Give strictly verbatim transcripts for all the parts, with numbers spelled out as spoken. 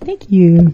Thank you.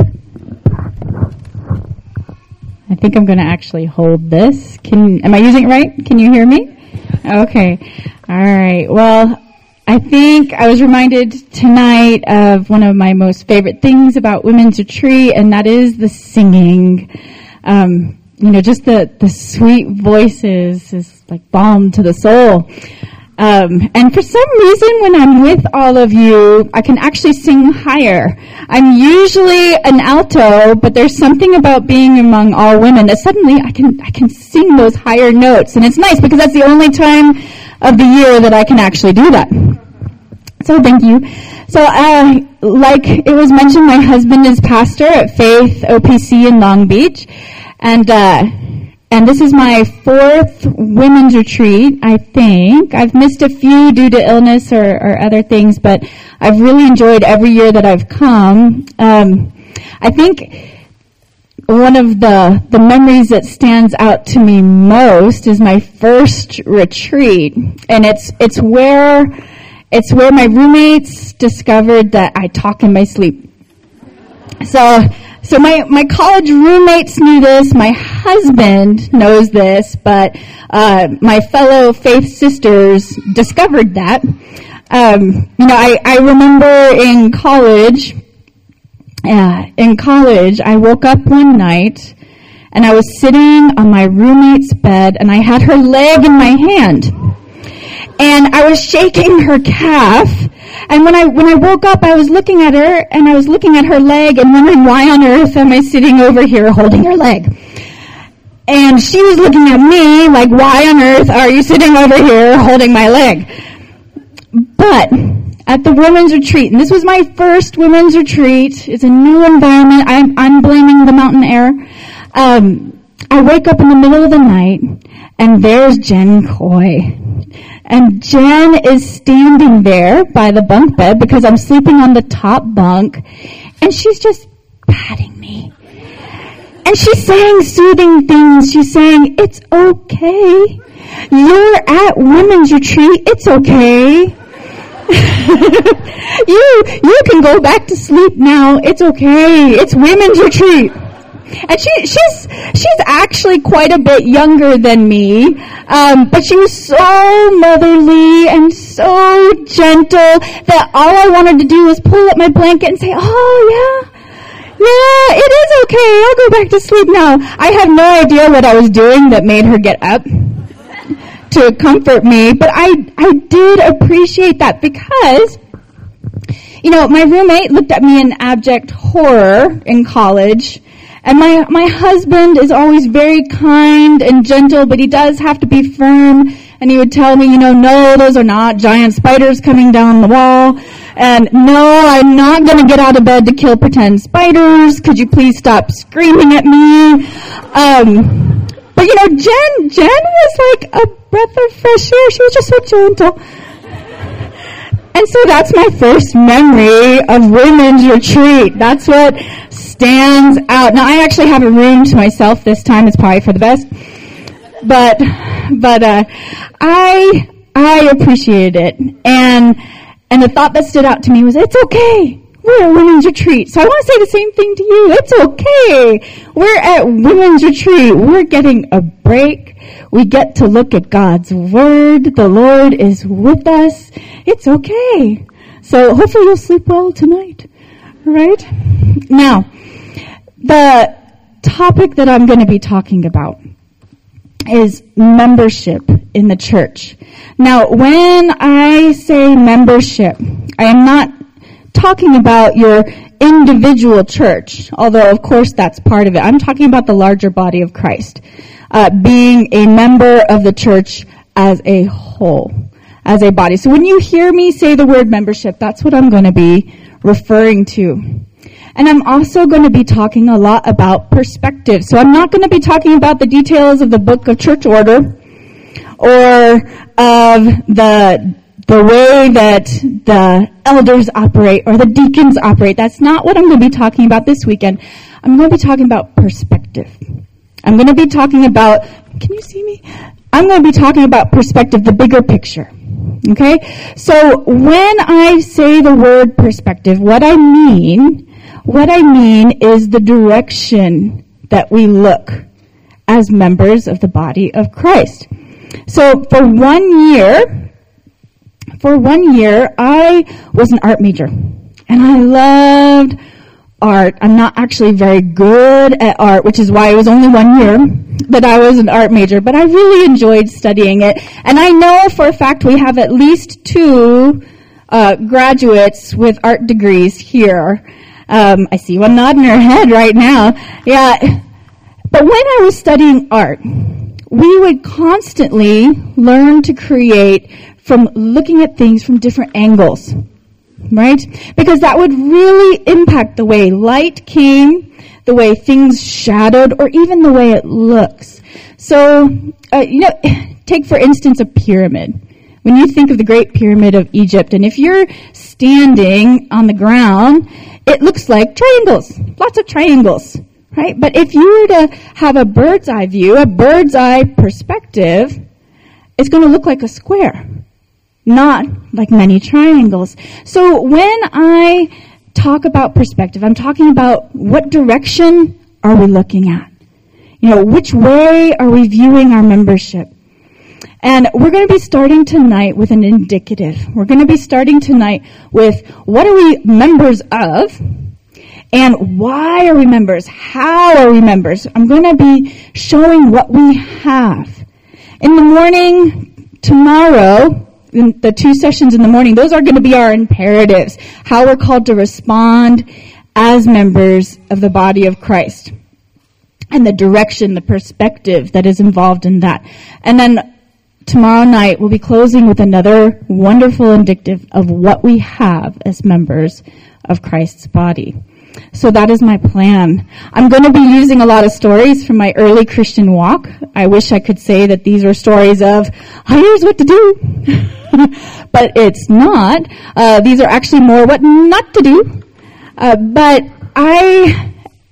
I think I'm going to actually hold this. Can am I using it right? Can you hear me? Okay. All right. Well, I think I was reminded tonight of one of my most favorite things about Women's Retreat, and that is the singing. Um, you know, just the, the sweet voices is like balm to the soul. Um, and for some reason, when I'm with all of you, I can actually sing higher. I'm usually an alto, but there's something about being among all women that suddenly I can I can sing those higher notes, and it's nice because that's the only time of the year that I can actually do that. So thank you. So, uh, like it was mentioned, my husband is pastor at Faith O P C in Long Beach, and. Uh, And this is my fourth women's retreat, I think. I've missed a few due to illness or, or other things, but I've really enjoyed every year that I've come. Um, I think one of the, the memories that stands out to me most is my first retreat. And it's, it's where, it's where my roommates discovered that I talk in my sleep. So, So my, my college roommates knew this, my husband knows this, but uh, my fellow faith sisters discovered that. Um, you know, I, I remember in college, uh, in college, I woke up one night and I was sitting on my roommate's bed and I had her leg in my hand. And I was shaking her calf. And when I when I woke up, I was looking at her, and I was looking at her leg, and wondering why on earth am I sitting over here holding her leg? And she was looking at me like, why on earth are you sitting over here holding my leg? But at the women's retreat, and this was my first women's retreat, it's a new environment, I'm, I'm blaming the mountain air. Um, I wake up in the middle of the night, and there's Jen Coy. And Jen is standing there by the bunk bed because I'm sleeping on the top bunk, and she's just patting me. And she's saying soothing things. She's saying, it's okay. You're at women's retreat. It's okay. you, you can go back to sleep now. It's okay. It's women's retreat. And she, she's, she's actually quite a bit younger than me, um, but she was so motherly and so gentle that all I wanted to do was pull up my blanket and say, oh yeah, yeah, it is okay, I'll go back to sleep now. I have no idea what I was doing that made her get up to comfort me, but I, I did appreciate that because, you know, my roommate looked at me in abject horror in college. And my, my husband is always very kind and gentle, but he does have to be firm. And he would tell me, you know, no, those are not giant spiders coming down the wall. And no, I'm not going to get out of bed to kill pretend spiders. Could you please stop screaming at me? Um, but you know, Jen, Jen was like a breath of fresh air. She was just so gentle. And so that's my first memory of women's retreat. That's what stands out. Now, I actually have a room to myself this time. It's probably for the best. But, but, uh, I, I appreciated it. And, and the thought that stood out to me was, it's okay. We're at women's retreat. So I want to say the same thing to you. It's okay. We're at women's retreat. We're getting a break. We get to look at God's word. The Lord is with us. It's okay. So hopefully you'll sleep well tonight. All right? Now, the topic that I'm going to be talking about is membership in the church. Now, when I say membership, I am not talking about your individual church, although of course that's part of it. I'm talking about the larger body of Christ, uh, being a member of the church as a whole, as a body. So when you hear me say the word membership, that's what I'm going to be referring to. And I'm also going to be talking a lot about perspective. So I'm not going to be talking about the details of the book of church order or of the the way that the elders operate or the deacons operate. That's not what I'm going to be talking about this weekend. I'm going to be talking about perspective. I'm going to be talking about, can you see me? I'm going to be talking about perspective, the bigger picture. Okay? So when I say the word perspective, what I mean, what I mean is the direction that we look as members of the body of Christ. So for one year, for one year, I was an art major. And I loved art. I'm not actually very good at art, which is why it was only one year that I was an art major. But I really enjoyed studying it. And I know for a fact we have at least two uh, graduates with art degrees here. Um, I see one nodding her head right now. Yeah. But when I was studying art, we would constantly learn to create from looking at things from different angles, right? Because that would really impact the way light came, the way things shadowed, or even the way it looks. So, uh, you know, take for instance a pyramid. When you think of the Great Pyramid of Egypt, and if you're standing on the ground, it looks like triangles, lots of triangles. Right? But if you were to have a bird's eye view, a bird's eye perspective, it's going to look like a square, not like many triangles. So when I talk about perspective, I'm talking about what direction are we looking at? You know, which way are we viewing our membership? And we're going to be starting tonight with an indicative. We're going to be starting tonight with what are we members of? And why are we members? How are we members? I'm going to be showing what we have. In the morning, tomorrow, in the two sessions in the morning, those are going to be our imperatives, how we're called to respond as members of the body of Christ, and the direction, the perspective that is involved in that. And then tomorrow night, we'll be closing with another wonderful indicative of what we have as members of Christ's body. So that is my plan. I'm going to be using a lot of stories from my early Christian walk. I wish I could say that these were stories of, oh, here's what to do. But it's not. Uh, these are actually more what not to do. Uh, but I,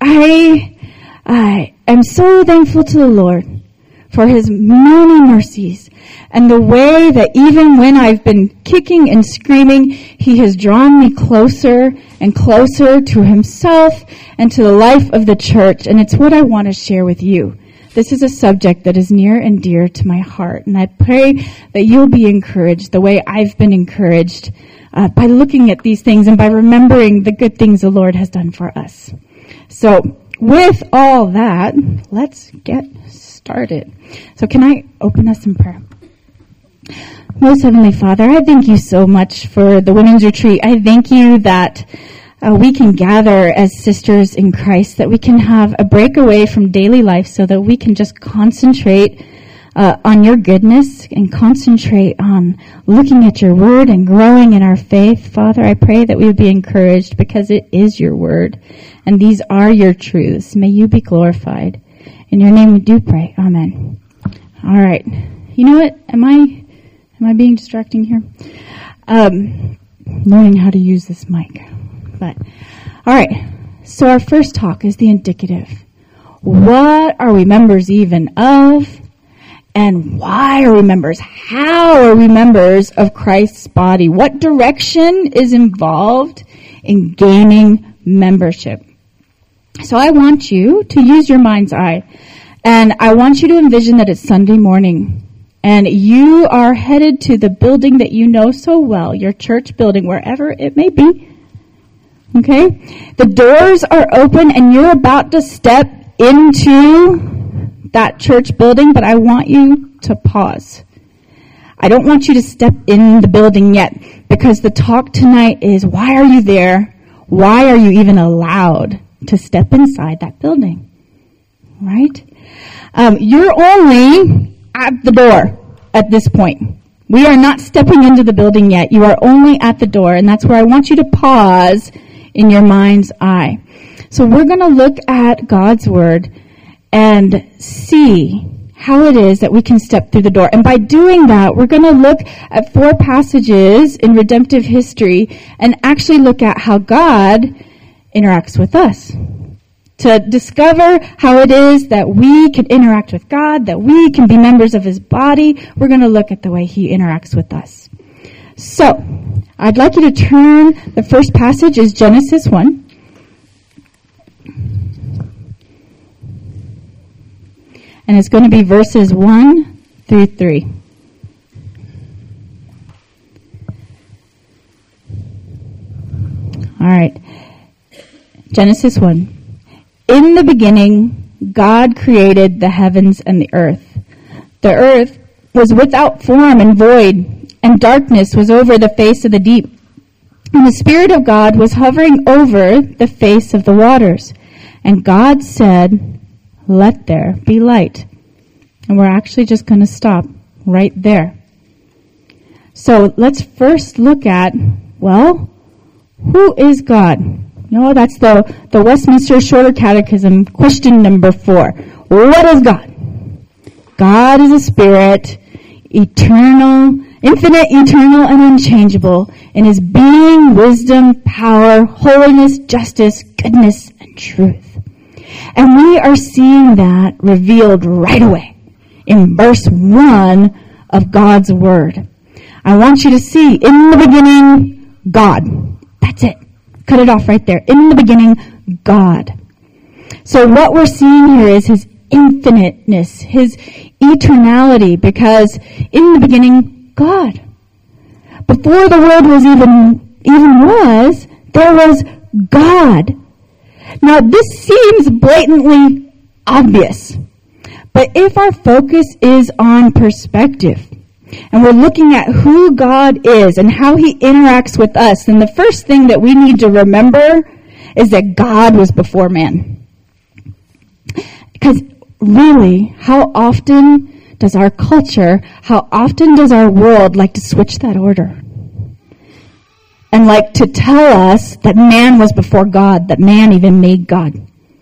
I, I am so thankful to the Lord for His many mercies and the way that even when I've been kicking and screaming, He has drawn me closer and closer to Himself and to the life of the church. And it's what I want to share with you. This is a subject that is near and dear to my heart. And I pray that you'll be encouraged the way I've been encouraged uh, by looking at these things and by remembering the good things the Lord has done for us. So with all that, let's get started. So can I open us in prayer? Most Heavenly Father, I thank you so much for the women's retreat. I thank you that uh, we can gather as sisters in Christ, that we can have a breakaway from daily life so that we can just concentrate uh, on your goodness and concentrate on looking at your word and growing in our faith. Father, I pray that we would be encouraged because it is your word and these are your truths. May you be glorified. In your name we do pray. Amen. All right. You know what? Am I... Am I being distracting here? Um, learning how to use this mic. But, all right. So our first talk is the indicative. What are we members even of? And why are we members? How are we members of Christ's body? What direction is involved in gaining membership? So I want you to use your mind's eye. And I want you to envision that it's Sunday morning. And you are headed to the building that you know so well, your church building, wherever it may be. Okay? The doors are open and you're about to step into that church building, but I want you to pause. I don't want you to step in the building yet, because the talk tonight is, why are you there? Why are you even allowed to step inside that building? Right? Um, you're only at the door at this point. We are not stepping into the building yet. You are only at the door, and that's where I want you to pause in your mind's eye. So we're going to look at God's word and see how it is that we can step through the door. And by doing that, we're going to look at four passages in redemptive history and actually look at how God interacts with us. To discover how it is that we can interact with God, that we can be members of His body, we're going to look at the way He interacts with us. So, I'd like you to turn, the first passage is Genesis one. And it's going to be verses one through three. All right. Genesis one. In the beginning, God created the heavens and the earth. The earth was without form and void, and darkness was over the face of the deep. And the Spirit of God was hovering over the face of the waters. And God said, "Let there be light." And we're actually just going to stop right there. So let's first look at, well, who is God? You know, that's the, the Westminster Shorter Catechism, question number four. What is God? God is a spirit, eternal, infinite, eternal, and unchangeable in his being, wisdom, power, holiness, justice, goodness, and truth. And we are seeing that revealed right away in verse one of God's Word. I want you to see, in the beginning, God. That's it. Cut it off right there. In the beginning, God. So what we're seeing here is his infiniteness, his eternality, because in the beginning, God. Before the world was even, even was, there was God. Now this seems blatantly obvious, but if our focus is on perspective, and we're looking at who God is and how he interacts with us, then the first thing that we need to remember is that God was before man. Because really, how often does our culture, how often does our world like to switch that order? And like to tell us that man was before God, that man even made God.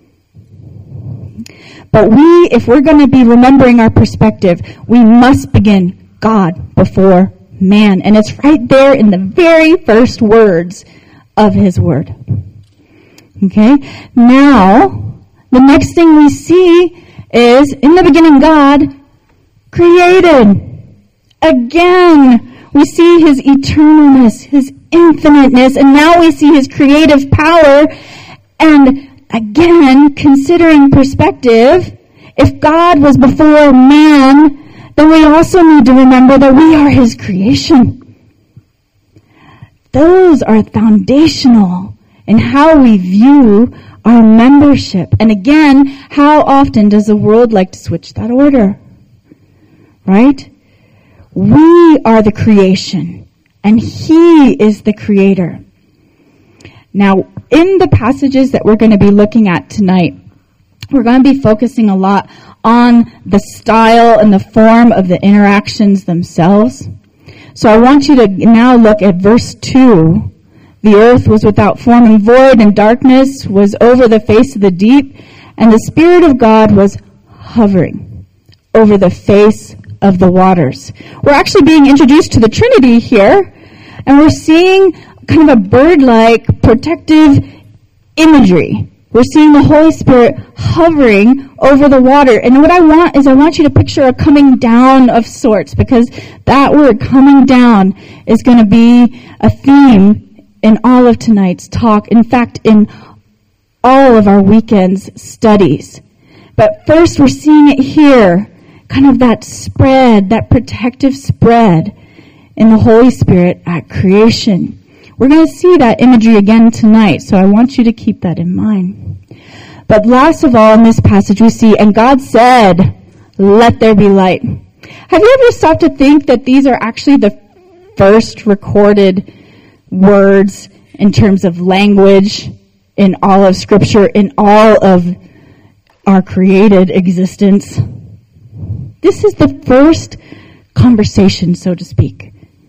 But we, if we're going to be remembering our perspective, we must begin God before man. And it's right there in the very first words of his word. Okay? Now, the next thing we see is, in the beginning, God created. Again, we see his eternalness, his infiniteness, and now we see his creative power. And again, considering perspective, if God was before man, then we also need to remember that we are his creation. Those are foundational in how we view our membership. And again, how often does the world like to switch that order? Right? We are the creation, and he is the creator. Now, in the passages that we're going to be looking at tonight, we're going to be focusing a lot on the style and the form of the interactions themselves. So I want you to now look at verse two. The earth was without form and void, and darkness was over the face of the deep, and the Spirit of God was hovering over the face of the waters. We're actually being introduced to the Trinity here, and we're seeing kind of a bird-like protective imagery. We're seeing the Holy Spirit hovering over the water. And what I want is I want you to picture a coming down of sorts, because that word, coming down, is going to be a theme in all of tonight's talk. In fact, in all of our weekend's studies. But first we're seeing it here, kind of that spread, that protective spread in the Holy Spirit at creation. We're going to see that imagery again tonight, so I want you to keep that in mind. But last of all, in this passage we see, and God said, "Let there be light." Have you ever stopped to think that these are actually the first recorded words in terms of language in all of Scripture, in all of our created existence? This is the first conversation, so to speak.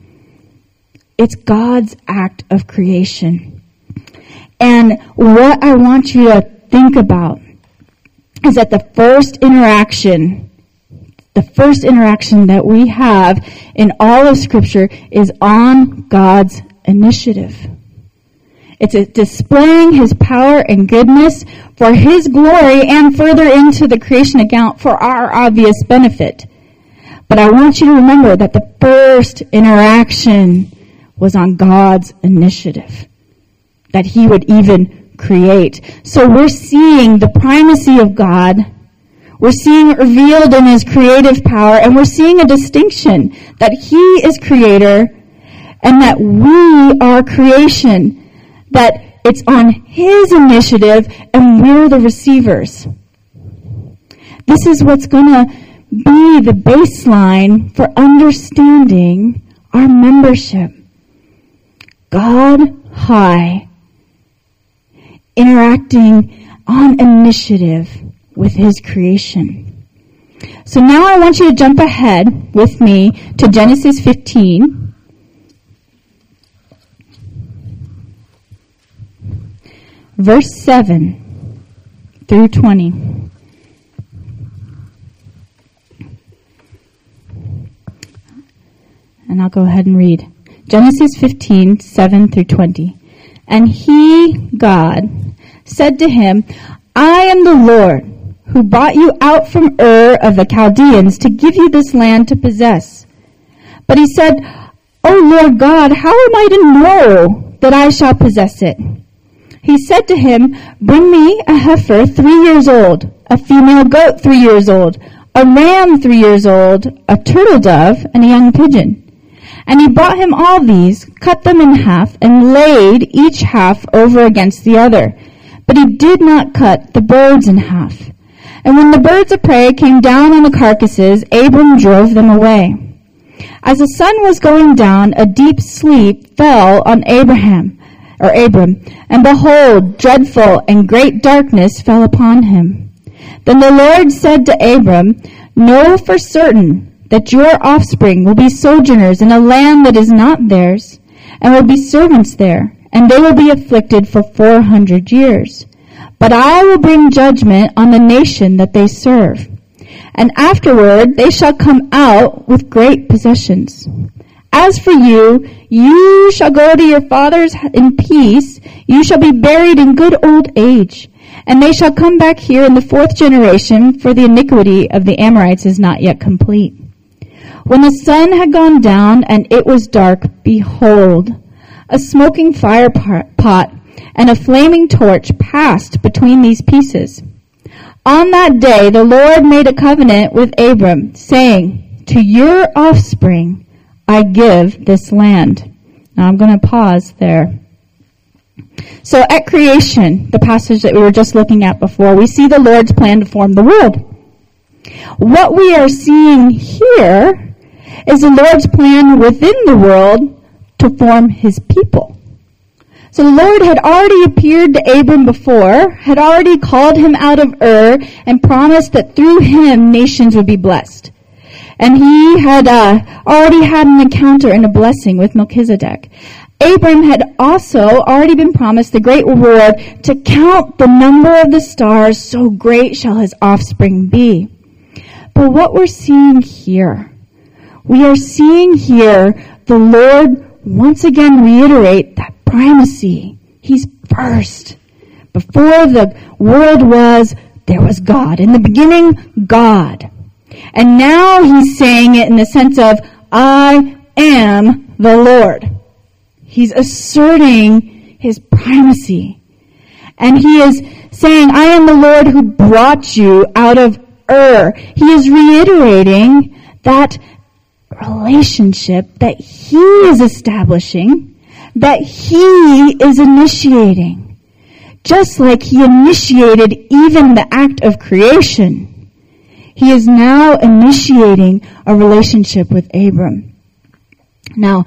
It's God's act of creation. And what I want you to think about is that the first interaction, the first interaction that we have in all of Scripture is on God's initiative. It's a displaying his power and goodness for his glory and further into the creation account for our obvious benefit. But I want you to remember that the first interaction was on God's initiative, that he would even create. So we're seeing the primacy of God. We're seeing it revealed in his creative power, and we're seeing a distinction that he is creator and that we are creation, that it's on his initiative and we're the receivers. This is what's going to be the baseline for understanding our membership. God high, interacting on initiative with his creation. So now I want you to jump ahead with me to Genesis fifteen. Verse seven through twenty. And I'll go ahead and read. Genesis fifteen, seven through twenty. And he, God, said to him, I am the Lord, who brought you out from Ur of the Chaldeans to give you this land to possess. But he said, O Lord God, how am I to know that I shall possess it? He said to him, bring me a heifer three years old, a female goat three years old, a ram three years old, a turtle dove, and a young pigeon. And he brought him all these, cut them in half, and laid each half over against the other. But he did not cut the birds in half. And when the birds of prey came down on the carcasses, Abram drove them away. As the sun was going down, a deep sleep fell on Abraham, or Abram, and behold, dreadful and great darkness fell upon him. Then the Lord said to Abram, know for certain that your offspring will be sojourners in a land that is not theirs, and will be servants there, and they will be afflicted for four hundred years. But I will bring judgment on the nation that they serve, and afterward they shall come out with great possessions. As for you, you shall go to your fathers in peace, you shall be buried in good old age, and they shall come back here in the fourth generation, for the iniquity of the Amorites is not yet complete. When the sun had gone down and it was dark, behold, a smoking fire pot and a flaming torch passed between these pieces. On that day the Lord made a covenant with Abram, saying, to your offspring I give this land. Now I'm going to pause there. So at creation, the passage that we were just looking at before, we see the Lord's plan to form the world. What we are seeing here is the Lord's plan within the world to form his people. So the Lord had already appeared to Abram before, had already called him out of Ur, and promised that through him nations would be blessed. And he had uh, already had an encounter and a blessing with Melchizedek. Abram had also already been promised the great reward to count the number of the stars, so great shall his offspring be. But what we're seeing here, we are seeing here the Lord once again reiterate that primacy. He's first. Before the world was, there was God. In the beginning, God. And now he's saying it in the sense of, I am the Lord. He's asserting his primacy. And he is saying, I am the Lord who brought you out of Ur. He is reiterating that relationship that he is establishing, that he is initiating. Just like he initiated even the act of creation, he is now initiating a relationship with Abram. Now,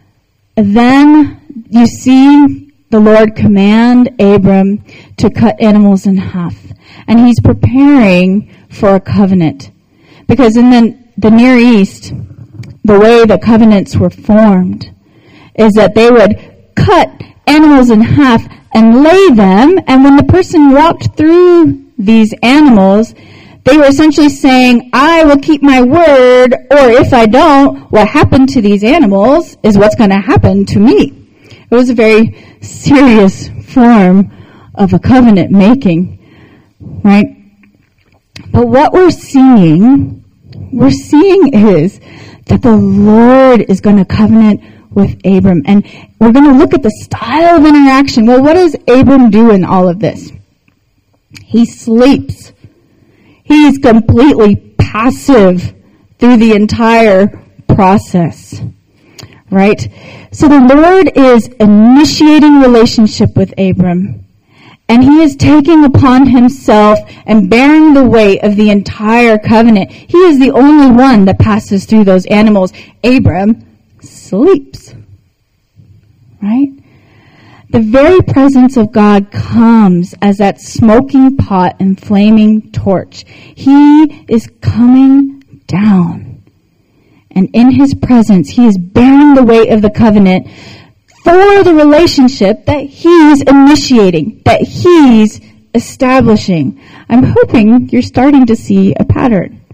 then you see the Lord command Abram to cut animals in half. And he's preparing for a covenant. Because in the, the Near East, the way the covenants were formed is that they would cut animals in half and lay them, and when the person walked through these animals, they were essentially saying, I will keep my word, or if I don't, what happened to these animals is what's going to happen to me. It was a very serious form of a covenant making, right? But what we're seeing, we're seeing is that the Lord is going to covenant with Abram. And we're going to look at the style of interaction. Well, what does Abram do in all of this? He sleeps. He's completely passive through the entire process. Right? So the Lord is initiating relationship with Abram, and he is taking upon himself and bearing the weight of the entire covenant. He is the only one that passes through those animals. Abram sleeps. Right? The very presence of God comes as that smoking pot and flaming torch. He is coming down. And in his presence, he is bearing the weight of the covenant for the relationship that he's initiating, that he's establishing. I'm hoping you're starting to see a pattern.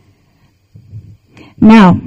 Now,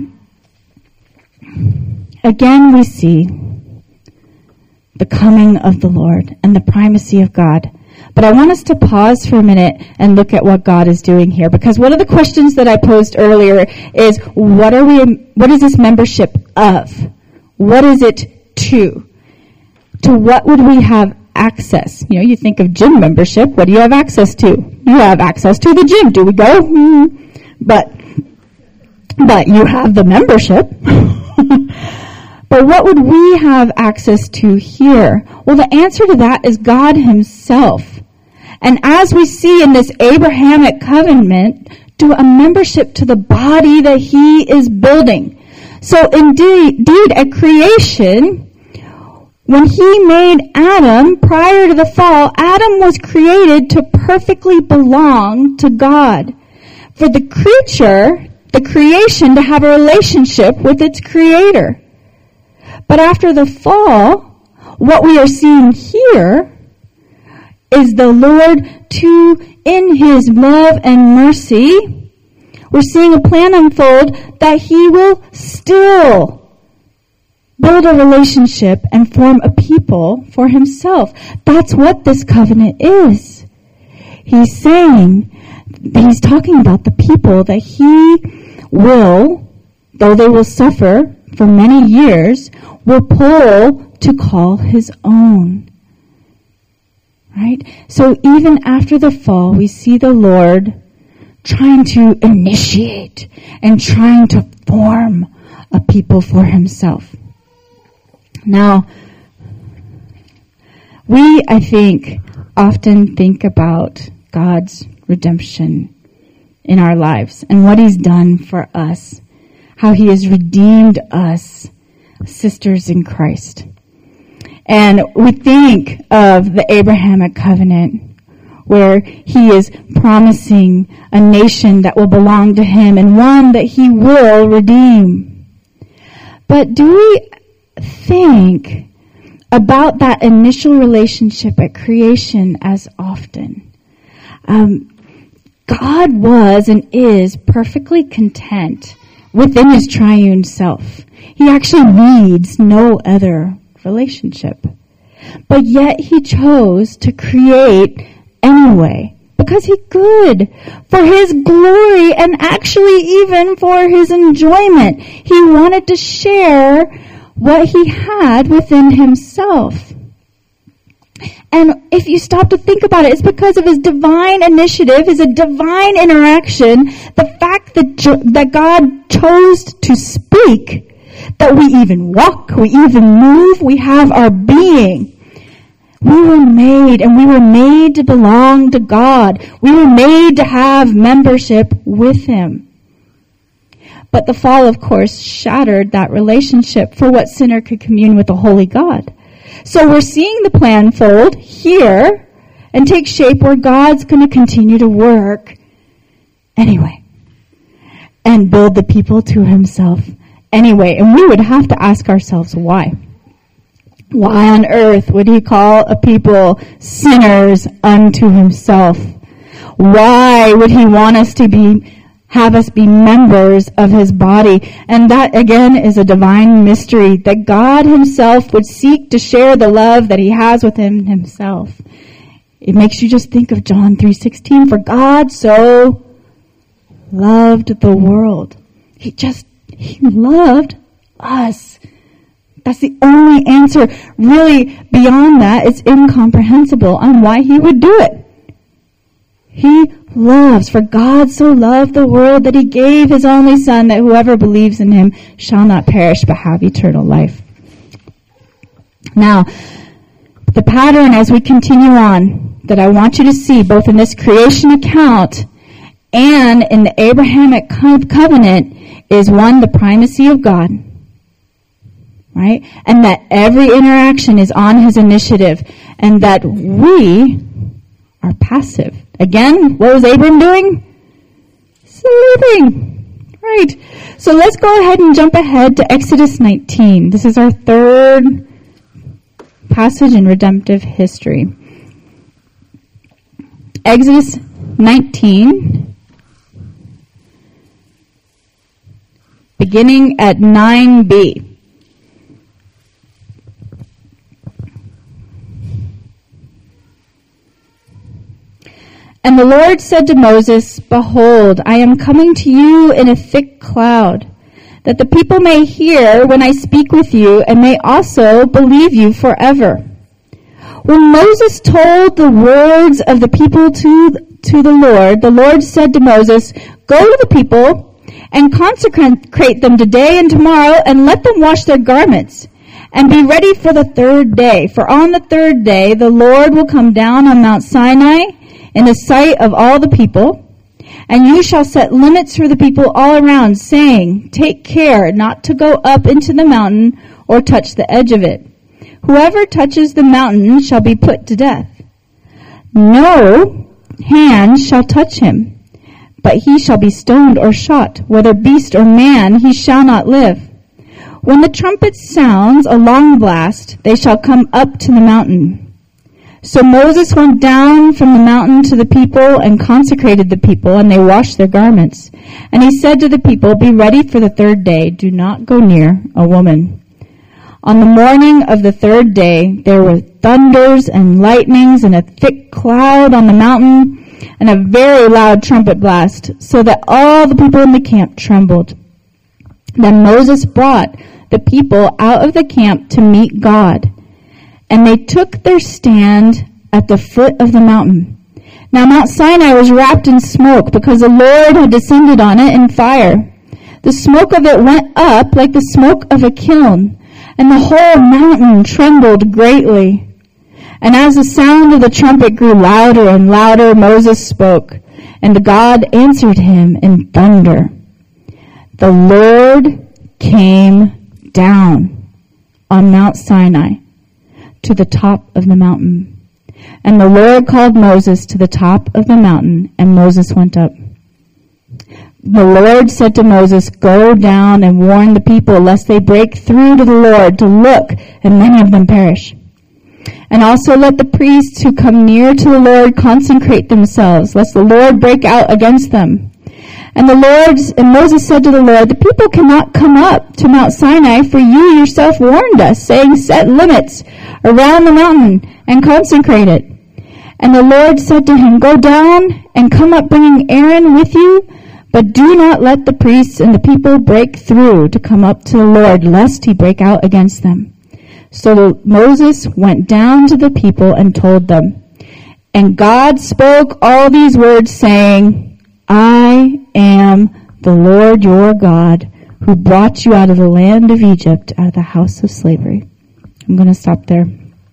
again we see the coming of the Lord and the primacy of God. But I want us to pause for a minute and look at what God is doing here. Because one of the questions that I posed earlier is, what are we, what is this membership of? What is it to? To what would we have access? You know, you think of gym membership. What do you have access to? You have access to the gym. Do we go? Mm-hmm. But, but you have the membership. But what would we have access to here? Well, the answer to that is God himself. And as we see in this Abrahamic covenant, to a membership to the body that he is building. So indeed, indeed, at creation, when he made Adam, prior to the fall, Adam was created to perfectly belong to God. For the creature, the creation, to have a relationship with its creator. But after the fall, what we are seeing here is the Lord to, in his love and mercy, we're seeing a plan unfold that he will still build a relationship and form a people for himself. That's what this covenant is. He's saying, he's talking about the people that he will, though they will suffer for many years, will pull to call his own. Right? So even after the fall, we see the Lord trying to initiate and trying to form a people for himself. Now, we, I think, often think about God's redemption in our lives and what he's done for us, how he has redeemed us, sisters in Christ. And we think of the Abrahamic covenant, where he is promising a nation that will belong to him and one that he will redeem. But do we think about that initial relationship at creation as often? Um, God was and is perfectly content within his triune self. He actually needs no other relationship. But yet he chose to create anyway, because he could, for his glory and actually even for his enjoyment. He wanted to share what he had within himself. And if you stop to think about it, it's because of his divine initiative, his divine interaction, the fact that, that God chose to speak, that we even walk, we even move, we have our being. We were made, and we were made to belong to God. We were made to have membership with him. But the fall, of course, shattered that relationship for what sinner could commune with the holy God. So we're seeing the plan fold here and take shape where God's going to continue to work anyway and build the people to himself anyway. And we would have to ask ourselves why. Why on earth would he call a people sinners unto himself? Why would he want us to be, have us be members of his body? And that again is a divine mystery, that God himself would seek to share the love that he has within himself. It makes you just think of John three sixteen, for God so loved the world. He just, he loved us. That's the only answer. Really, beyond that, it's incomprehensible on why he would do it. He loves. For God so loved the world that he gave his only Son, that whoever believes in him shall not perish but have eternal life. Now, the pattern as we continue on that I want you to see both in this creation account and in the Abrahamic covenant is, one, the primacy of God, right? And that every interaction is on his initiative, and that we are passive. Again, what was Abram doing? Sleeping. Right. So let's go ahead and jump ahead to Exodus nineteen. This is our third passage in redemptive history. Exodus nineteen, beginning at nine b. And the Lord said to Moses, Behold, I am coming to you in a thick cloud, that the people may hear when I speak with you, and may also believe you forever. When Moses told the words of the people to, to the Lord, the Lord said to Moses, Go to the people and consecrate them today and tomorrow, and let them wash their garments, and be ready for the third day. For on the third day the Lord will come down on Mount Sinai in the sight of all the people, and you shall set limits for the people all around, saying, Take care not to go up into the mountain or touch the edge of it. Whoever touches the mountain shall be put to death. No hand shall touch him, but he shall be stoned or shot. Whether beast or man, he shall not live. When the trumpet sounds a long blast, they shall come up to the mountain. So Moses went down from the mountain to the people and consecrated the people, and they washed their garments. And he said to the people, Be ready for the third day. Do not go near a woman. On the morning of the third day, there were thunders and lightnings and a thick cloud on the mountain and a very loud trumpet blast, so that all the people in the camp trembled. Then Moses brought the people out of the camp to meet God. And they took their stand at the foot of the mountain. Now Mount Sinai was wrapped in smoke, because the Lord had descended on it in fire. The smoke of it went up like the smoke of a kiln, and the whole mountain trembled greatly. And as the sound of the trumpet grew louder and louder, Moses spoke, and the God answered him in thunder. The Lord came down on Mount Sinai to the top of the mountain. And the Lord called Moses to the top of the mountain, and Moses went up. The Lord said to Moses, Go down and warn the people, lest they break through to the Lord to look, and many of them perish. And also let the priests who come near to the Lord consecrate themselves, lest the Lord break out against them. And the Lord, and Moses said to the Lord, The people cannot come up to Mount Sinai, for you yourself warned us, saying, Set limits around the mountain and consecrate it. And the Lord said to him, Go down and come up, bringing Aaron with you, but do not let the priests and the people break through to come up to the Lord, lest he break out against them. So Moses went down to the people and told them. And God spoke all these words, saying, I am the Lord your God, who brought you out of the land of Egypt, out of the house of slavery. I'm going to stop there.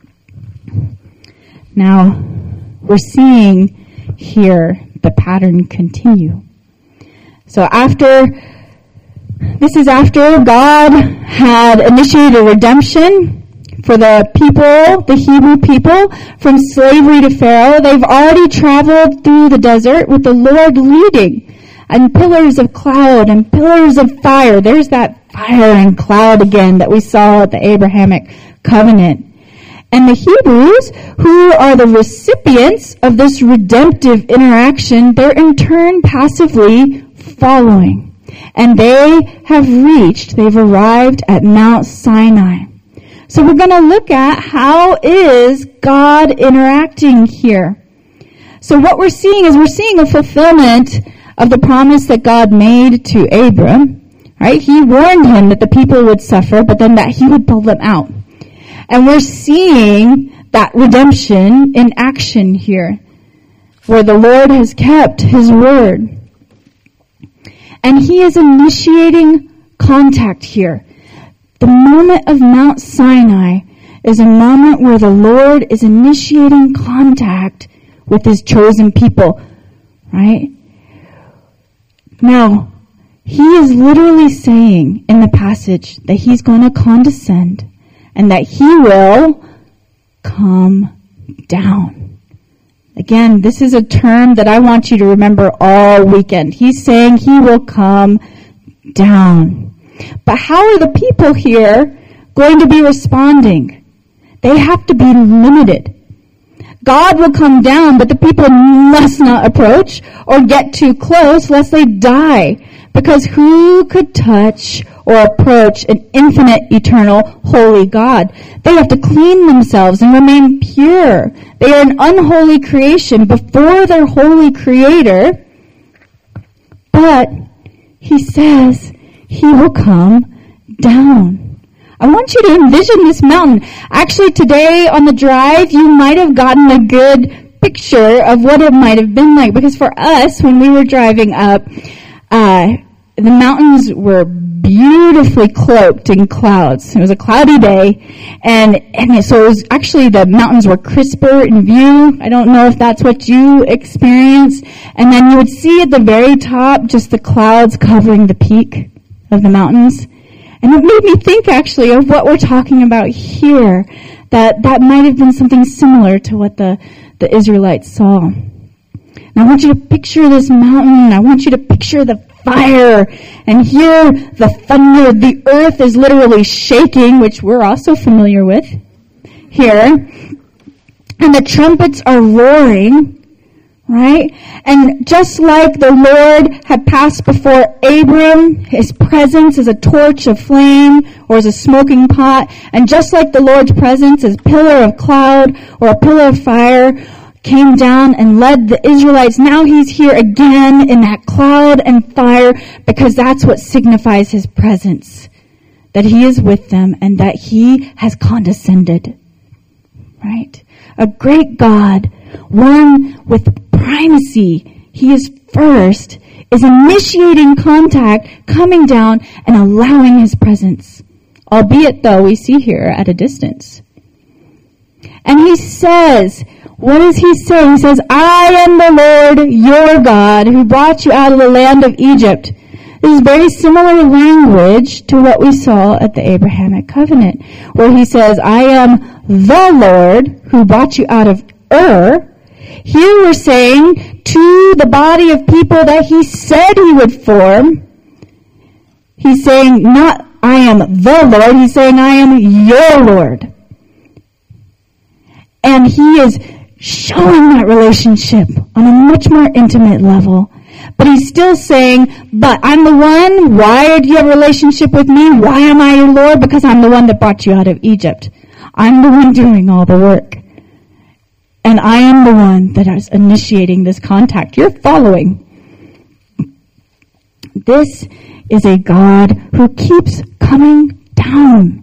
Now, we're seeing here the pattern continue. So after, this is after God had initiated redemption for the people, the Hebrew people, from slavery to Pharaoh. They've already traveled through the desert with the Lord leading, and pillars of cloud and pillars of fire. There's that fire and cloud again that we saw at the Abrahamic covenant. And the Hebrews, who are the recipients of this redemptive interaction, they're in turn passively following. And they have reached, they've arrived at Mount Sinai. So we're going to look at how is God interacting here. So what we're seeing is we're seeing a fulfillment of the promise that God made to Abram. Right? He warned him that the people would suffer, but then that he would pull them out. And we're seeing that redemption in action here. where the Lord has kept his word. And he is initiating contact here. The moment of Mount Sinai is a moment where the Lord is initiating contact with his chosen people, right? Now, he is literally saying in the passage that he's going to condescend and that he will come down. Again, this is a term that I want you to remember all weekend. He's saying he will come down. But how are the people here going to be responding? They have to be limited. God will come down, but the people must not approach or get too close lest they die. Because who could touch or approach an infinite, eternal, holy God? They have to clean themselves and remain pure. They are an unholy creation before their holy Creator. But he says he will come down. I want you to envision this mountain. Actually, today on the drive, you might have gotten a good picture of what it might have been like. Because for us, when we were driving up, uh, the mountains were beautifully cloaked in clouds. It was a cloudy day, and, and so it was actually, the mountains were crisper in view. I don't know if that's what you experienced. And then you would see at the very top just the clouds covering the peak of the mountains. And it made me think, actually, of what we're talking about here, that that might have been something similar to what the, the Israelites saw. And I want you to picture this mountain. I want you to picture the fire and hear the thunder. The earth is literally shaking, which we're also familiar with here. And the trumpets are roaring. Right? And just like the Lord had passed before Abram, his presence is a torch of flame or as a smoking pot. And just like the Lord's presence as pillar of cloud or a pillar of fire came down and led the Israelites, now he's here again in that cloud and fire, because that's what signifies his presence. That he is with them and that he has condescended. Right? A great God, one with primacy, he is first, is initiating contact, coming down and allowing his presence. Albeit, though, we see here at a distance. And he says, what does he say? He says, I am the Lord your God who brought you out of the land of Egypt. This is very similar language to what we saw at the Abrahamic covenant, where he says, I am the Lord who brought you out of Ur. Here we're saying to the body of people that he said he would form, he's saying not I am the Lord, he's saying I am your Lord. And he is showing that relationship on a much more intimate level. But he's still saying, but I'm the one, why do you have a relationship with me? Why am I your Lord? Because I'm the one that brought you out of Egypt. I'm the one doing all the work. And I am the one that is initiating this contact. You're following. This is a God who keeps coming down.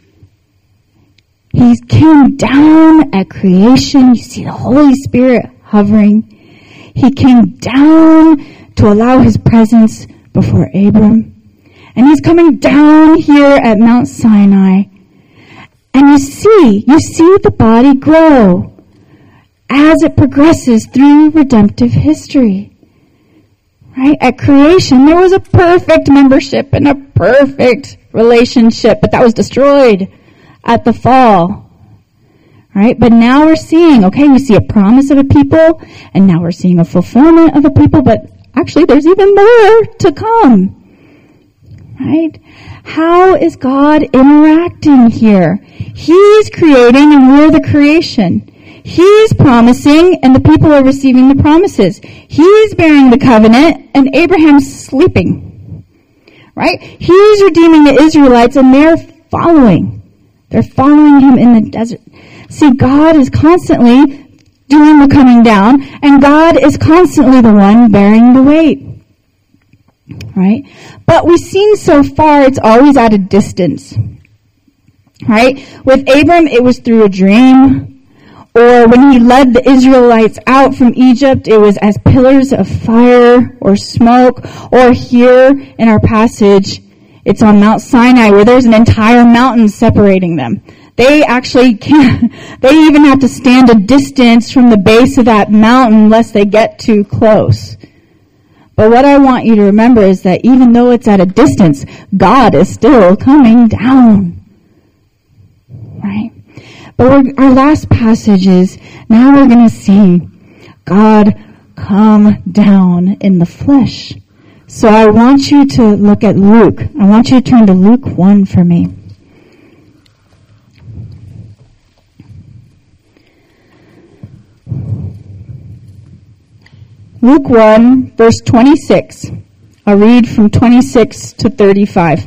He came down at creation. You see the Holy Spirit hovering. He came down to allow his presence before Abram. And he's coming down here at Mount Sinai. And you see, you see the body grow as it progresses through redemptive history. Right? At creation, there was a perfect membership and a perfect relationship, but that was destroyed at the fall. Right? But now we're seeing, okay, we see a promise of a people, and now we're seeing a fulfillment of a people, but actually there's even more to come. Right? How is God interacting here? He's creating and we're the creation. He's promising and the people are receiving the promises. He's bearing the covenant and Abraham's sleeping. Right? He's redeeming the Israelites and they're following. They're following him in the desert. See, God is constantly doing the coming down and God is constantly the one bearing the weight. Right? But we've seen so far it's always at a distance. Right? With Abram, it was through a dream Or when he led the Israelites out from Egypt, it was as pillars of fire or smoke. Or here in our passage, it's on Mount Sinai where there's an entire mountain separating them. They actually can't, they even have to stand a distance from the base of that mountain lest they get too close. But what I want you to remember is that even though it's at a distance, God is still coming down. Right? But we're, our last passage is, now we're going to see God come down in the flesh. So I want you to look at Luke. I want you to turn to Luke one for me. Luke one, verse twenty-six. I'll read from twenty-six to thirty-five.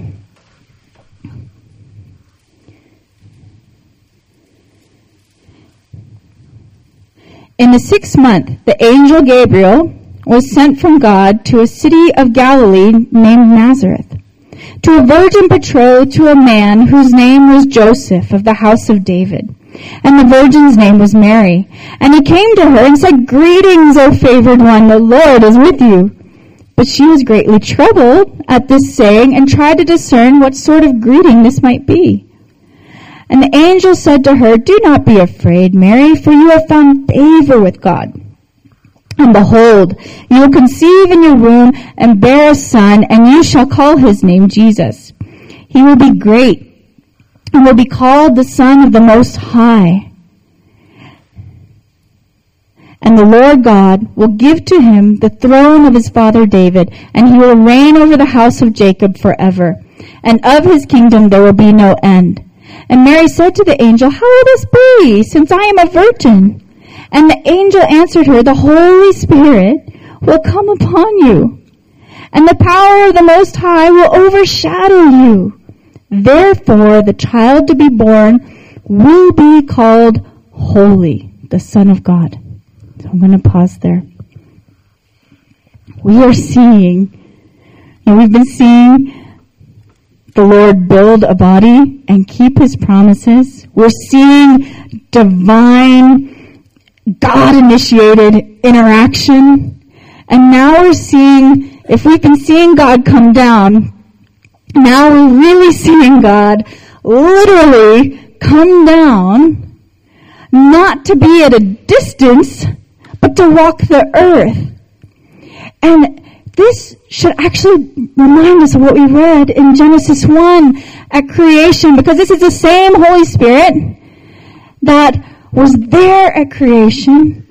In the sixth month, the angel Gabriel was sent from God to a city of Galilee named Nazareth, to a virgin betrothed to a man whose name was Joseph of the house of David. And the virgin's name was Mary. And he came to her and said, "Greetings, O favored one, the Lord is with you." But she was greatly troubled at this saying and tried to discern what sort of greeting this might be. And the angel said to her, "Do not be afraid, Mary, for you have found favor with God. And behold, you will conceive in your womb and bear a son, and you shall call his name Jesus. He will be great and will be called the Son of the Most High. And the Lord God will give to him the throne of his father David, and he will reign over the house of Jacob forever. And of his kingdom there will be no end." And Mary said to the angel, "How will this be, since I am a virgin?" And the angel answered her, "The Holy Spirit will come upon you, and the power of the Most High will overshadow you. Therefore, the child to be born will be called Holy, the Son of God." So I'm going to pause there. We are seeing, and we've been seeing the Lord build a body and keep his promises. We're seeing divine, God-initiated interaction. And now we're seeing, if we've been seeing God come down, now we're really seeing God literally come down, not to be at a distance, but to walk the earth. And this should actually remind us of what we read in Genesis one at creation, because this is the same Holy Spirit that was there at creation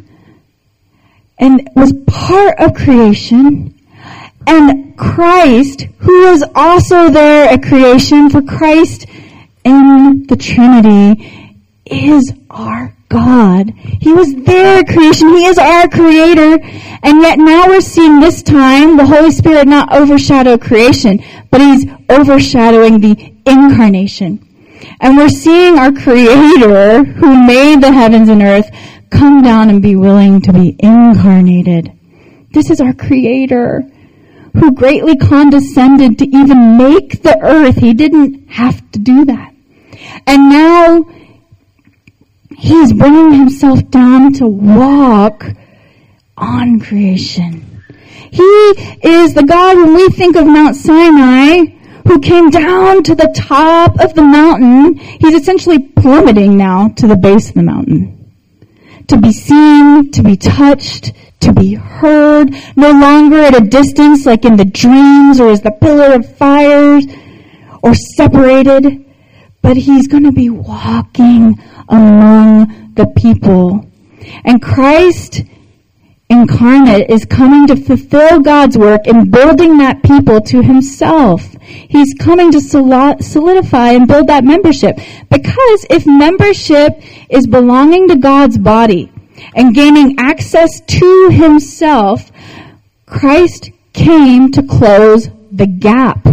and was part of creation. And Christ, who was also there at creation, for Christ in the Trinity is our God. He was there at creation. He is our creator. And yet now we're seeing this time the Holy Spirit not overshadow creation, but he's overshadowing the incarnation. And we're seeing our creator, who made the heavens and earth, come down and be willing to be incarnated. This is our creator, who greatly condescended to even make the earth. He didn't have to do that. And now he's bringing himself down to walk on creation. He is the God, when we think of Mount Sinai, who came down to the top of the mountain. He's essentially plummeting now to the base of the mountain. To be seen, to be touched, to be heard, no longer at a distance like in the dreams or as the pillar of fire or separated, but he's going to be walking among the people. And Christ incarnate is coming to fulfill God's work in building that people to himself. He's coming to solidify and build that membership. Because if membership is belonging to God's body and gaining access to himself, Christ came to close the gap.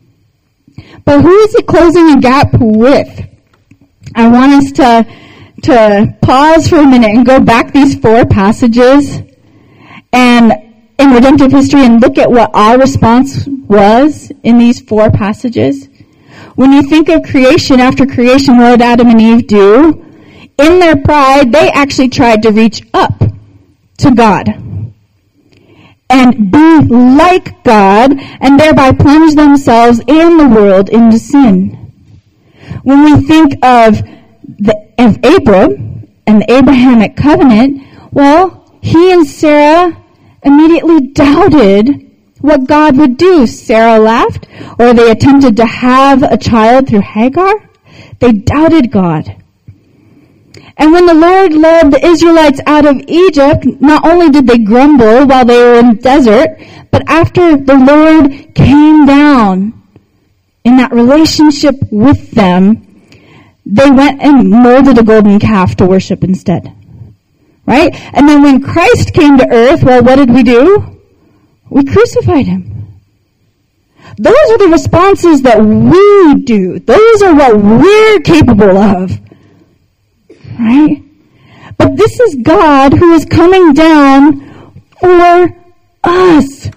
But who is he closing a gap with? I want us to, to pause for a minute and go back these four passages and in redemptive history and look at what our response was in these four passages. When you think of creation, after creation, what did Adam and Eve do? in their pride, they actually tried to reach up to God and be like God, and thereby plunge themselves and the world into sin. When we think of the of Abram and the Abrahamic covenant, well, he and Sarah immediately doubted what God would do. Sarah laughed, or they attempted to have a child through Hagar. They doubted God. And when the Lord led the Israelites out of Egypt, not only did they grumble while they were in the desert, but after the Lord came down in that relationship with them, they went and molded a golden calf to worship instead. Right? And then when Christ came to earth, well, what did we do? We crucified him. Those are the responses that we do. Those are what we're capable of. Right? But this is God who is coming down for us.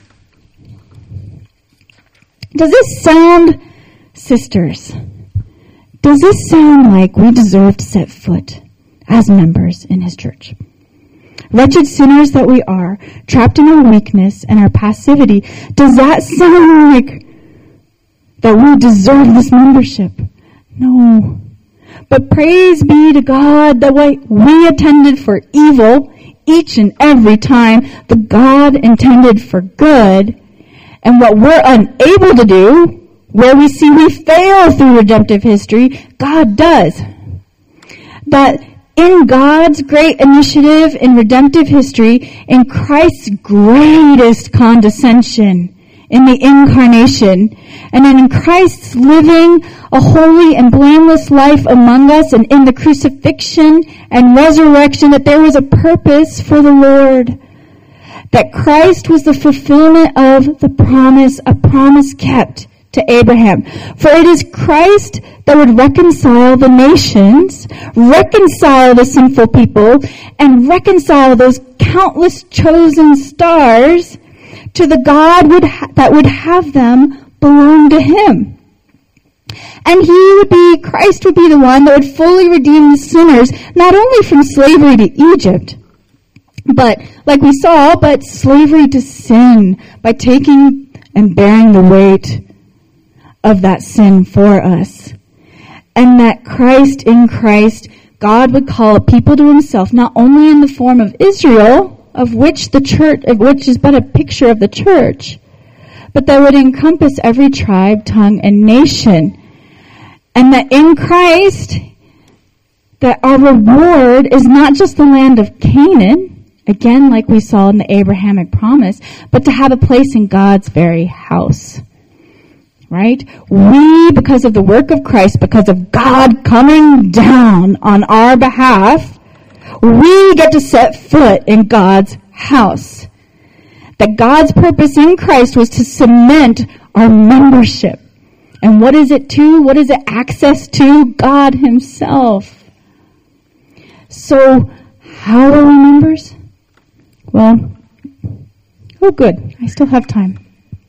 Does this sound, sisters, does this sound like we deserve to set foot as members in his church? Wretched sinners that we are, trapped in our weakness and our passivity, does that sound like that we deserve this membership? No. But praise be to God that what we intended for evil each and every time, the God intended for good. And what we're unable to do, where we see we fail through redemptive history, God does. That in God's great initiative in redemptive history, in Christ's greatest condescension, in the incarnation, and then in Christ's living a holy and blameless life among us, and in the crucifixion and resurrection, that there was a purpose for the Lord. That Christ was the fulfillment of the promise, a promise kept to Abraham. For it is Christ that would reconcile the nations, reconcile the sinful people, and reconcile those countless chosen stars to the God would ha- that would have them belong to him. And he would be, Christ would be the one that would fully redeem the sinners, not only from slavery to Egypt, but, like we saw, but slavery to sin, by taking and bearing the weight of that sin for us. And that Christ, in Christ, God would call a people to himself, not only in the form of Israel, of which the church, of which is but a picture of the church, but that would encompass every tribe, tongue, and nation. And that in Christ, that our reward is not just the land of Canaan, again, like we saw in the Abrahamic promise, but to have a place in God's very house. Right? We, because of the work of Christ, because of God coming down on our behalf, we get to set foot in God's house. That God's purpose in Christ was to cement our membership. And what is it to? What is it access to? God himself. So, how are we members? Well, oh good, I still have time.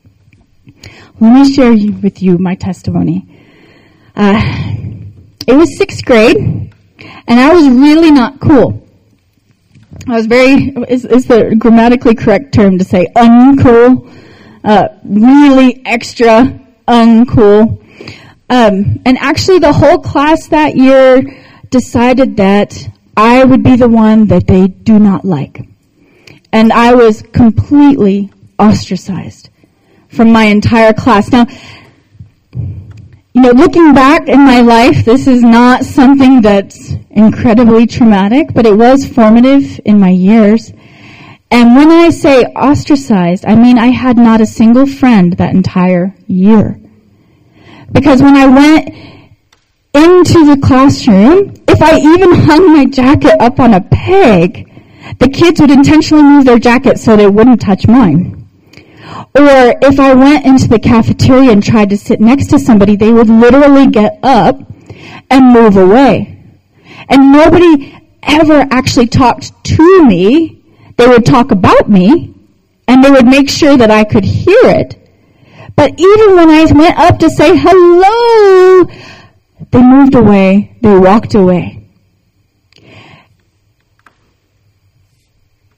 Let me share with you my testimony. Uh, it was sixth grade, and I was really not cool. I was very, is, is the grammatically correct term to say uncool? Uh, really extra uncool. Um, and actually the whole class that year decided that I would be the one that they do not like. And I was completely ostracized from my entire class. Now, you know, looking back in my life, this is not something that's incredibly traumatic, but it was formative in my years. And when I say ostracized, I mean I had not a single friend that entire year. Because when I went into the classroom, if I even hung my jacket up on a peg, the kids would intentionally move their jacket so they wouldn't touch mine. Or if I went into the cafeteria and tried to sit next to somebody, they would literally get up and move away. And nobody ever actually talked to me. They would talk about me, and they would make sure that I could hear it. But even when I went up to say hello, they moved away. They walked away.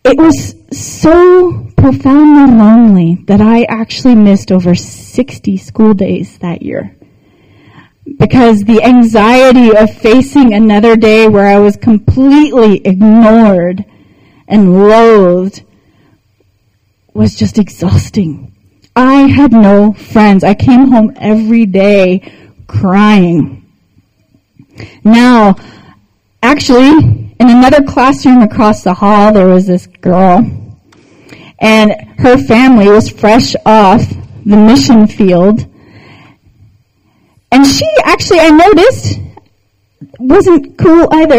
it was so profoundly lonely that I actually missed over sixty school days that year. Because the anxiety of facing another day where I was completely ignored and loathed was just exhausting. I had no friends. I came home every day crying. Now, actually, in another classroom across the hall, there was this girl, and her family was fresh off the mission field. And she actually, I noticed, wasn't cool either.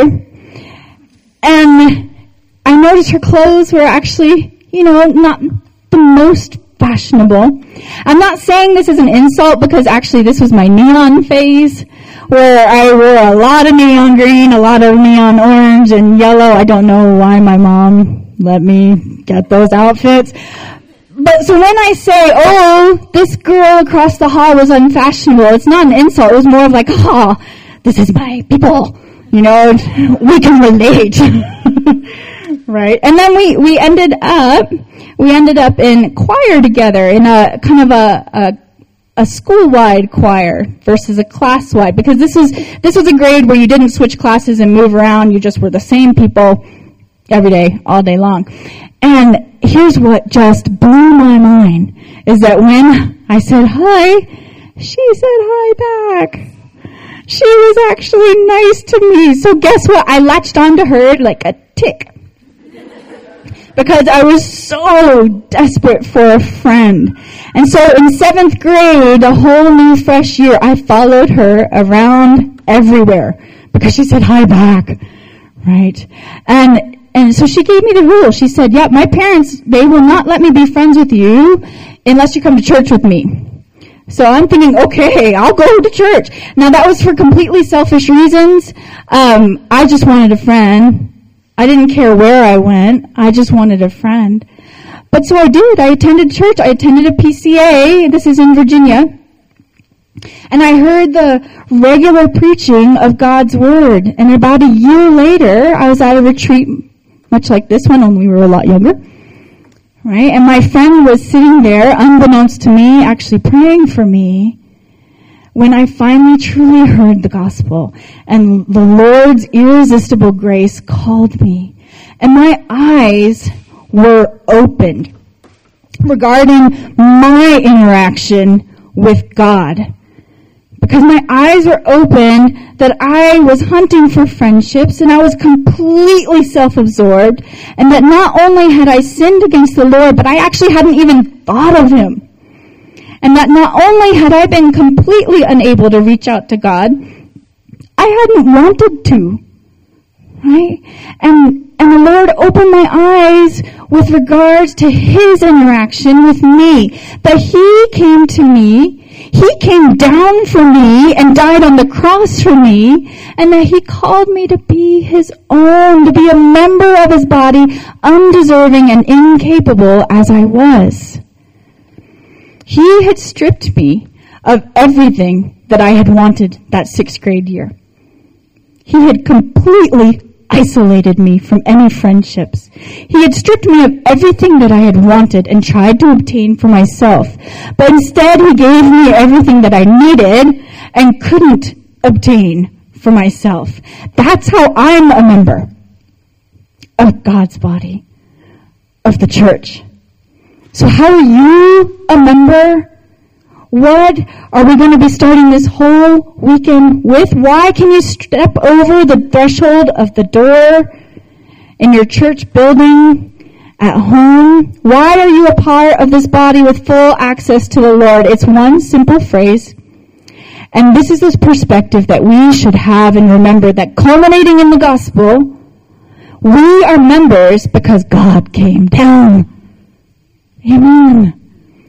And I noticed her clothes were actually, you know, not the most fashionable. I'm not saying this is an insult because actually this was my neon phase where I wore a lot of neon green, a lot of neon orange and yellow. I don't know why my mom let me get those outfits. But so when I say, oh, this girl across the hall was unfashionable, it's not an insult. It was more of like, oh, this is my people. You know, we can relate. Right? And then we, we ended up, we ended up in choir together in a kind of a, a, a school-wide choir versus a class-wide. Because this was, this was a grade where you didn't switch classes and move around. You just were the same people every day, all day long. And here's what just blew my mind, is that when I said hi, she said hi back. She was actually nice to me. So guess what? I latched onto her like a tick. Because I was so desperate for a friend. And so in seventh grade, a whole new fresh year, I followed her around everywhere. Because she said hi back. Right? And And so she gave me the rule. She said, yeah, my parents, they will not let me be friends with you unless you come to church with me. So I'm thinking, okay, I'll go to church. Now that was for completely selfish reasons. Um, I just wanted a friend. I didn't care where I went. I just wanted a friend. But so I did. I attended church. I attended a P C A. This is in Virginia. And I heard the regular preaching of God's Word. And about a year later, I was at a retreat much like this one, only we were a lot younger, right? And my friend was sitting there, unbeknownst to me, actually praying for me, when I finally truly heard the gospel, and the Lord's irresistible grace called me, and my eyes were opened regarding my interaction with God. Because my eyes were open that I was hunting for friendships and I was completely self-absorbed, and that not only had I sinned against the Lord, but I actually hadn't even thought of Him. And that not only had I been completely unable to reach out to God, I hadn't wanted to. Right? And, and the Lord opened my eyes with regards to His interaction with me. That He came to me, He came down for me and died on the cross for me, and that He called me to be His own, to be a member of His body, undeserving and incapable as I was. He had stripped me of everything that I had wanted that sixth grade year. He had completely isolated me from any friendships. He had stripped me of everything that I had wanted and tried to obtain for myself. But instead, He gave me everything that I needed and couldn't obtain for myself. That's how I'm a member of God's body, of the church. So how are you a member? What are we going to be starting this whole weekend with? Why can you step over the threshold of the door in your church building, at home? Why are you a part of this body with full access to the Lord? It's one simple phrase. And this is this perspective that we should have and remember, that culminating in the gospel, we are members because God came down. Amen.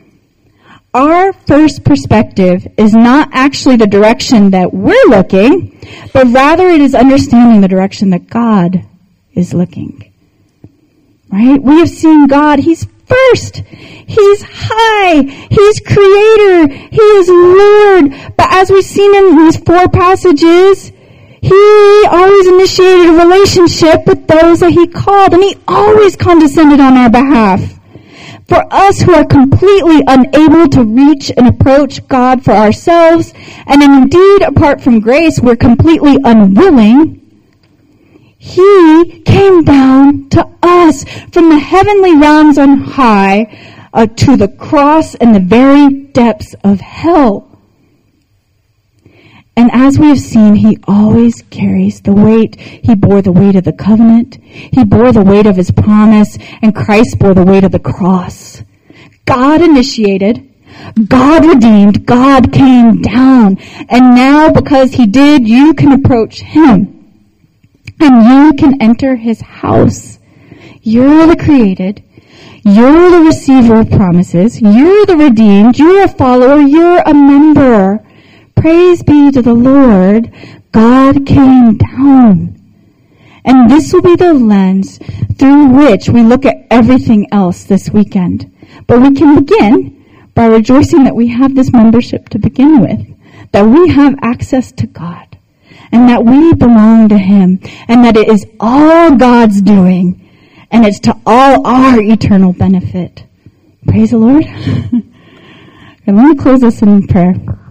Our first perspective is not actually the direction that we're looking, but rather it is understanding the direction that God is looking. Right? We have seen God. He's first. He's high. He's creator. He is Lord. But as we've seen in these four passages, He always initiated a relationship with those that he called, and he always condescended on our behalf. For us who are completely unable to reach and approach God for ourselves, and indeed, apart from grace, we're completely unwilling, he came down to us from the heavenly realms on high uh, to the cross and the very depths of hell. And as we have seen, he always carries the weight. He bore the weight of the covenant. He bore the weight of his promise. And Christ bore the weight of the cross. God initiated. God redeemed. God came down. And now, because he did, you can approach him. And you can enter his house. You're the created. You're the receiver of promises. You're the redeemed. You're a follower. You're a member. Praise be to the Lord. God came down. And this will be the lens through which we look at everything else this weekend. But we can begin by rejoicing that we have this membership to begin with, that we have access to God, and that we belong to him, and that it is all God's doing, and it's to all our eternal benefit. Praise the Lord. And let me close this in prayer.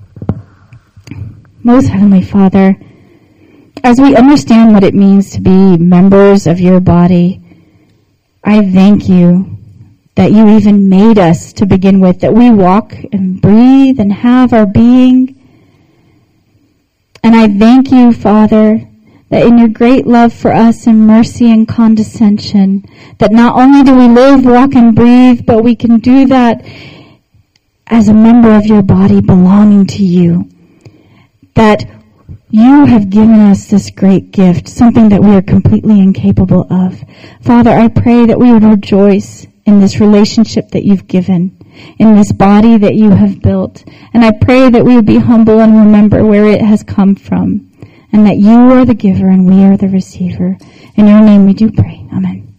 Most Heavenly Father, as we understand what it means to be members of your body, I thank you that you even made us to begin with, that we walk and breathe and have our being. And I thank you, Father, that in your great love for us and mercy and condescension, that not only do we live, walk, and breathe, but we can do that as a member of your body belonging to you. That you have given us this great gift, something that we are completely incapable of. Father, I pray that we would rejoice in this relationship that you've given, in this body that you have built. And I pray that we would be humble and remember where it has come from, and that you are the giver and we are the receiver. In your name we do pray. Amen.